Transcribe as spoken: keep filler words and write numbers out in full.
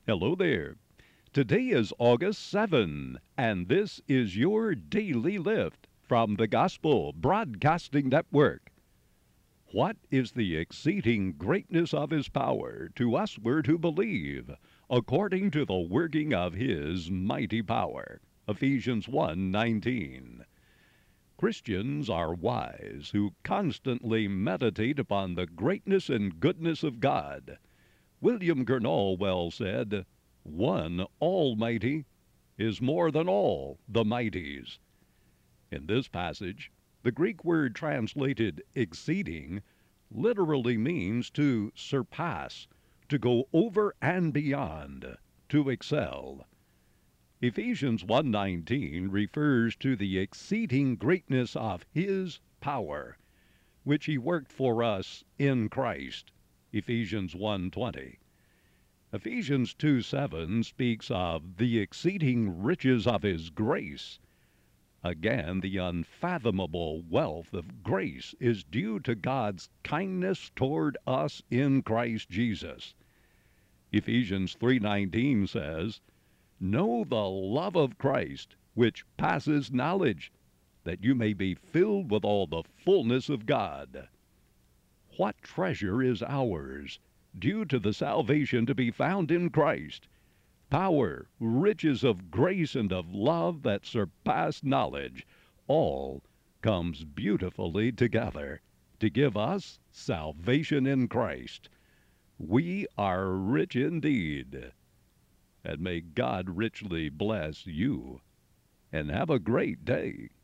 Hello there. Today is August seventh, and this is your Daily Lift from the Gospel Broadcasting Network. What is the exceeding greatness of his power to usward who believe, according to the working of his mighty power? Ephesians one nineteen. Christians are wise who constantly meditate upon the greatness and goodness of God. William Gurnall well said, "One Almighty is more than all the mighties." In this passage, the Greek word translated exceeding literally means to surpass, to go over and beyond, to excel. Ephesians one nineteen refers to the exceeding greatness of his power, which he worked for us in Christ. Ephesians one twenty. Ephesians two seven speaks of the exceeding riches of his grace. Again, the unfathomable wealth of grace is due to God's kindness toward us in Christ Jesus. Ephesians three nineteen says, "Know the love of Christ, which passes knowledge, that you may be filled with all the fullness of God." What treasure is ours, due to the salvation to be found in Christ? Power, riches of grace and of love that surpass knowledge, all comes beautifully together to give us salvation in Christ. We are rich indeed. And may God richly bless you, and have a great day.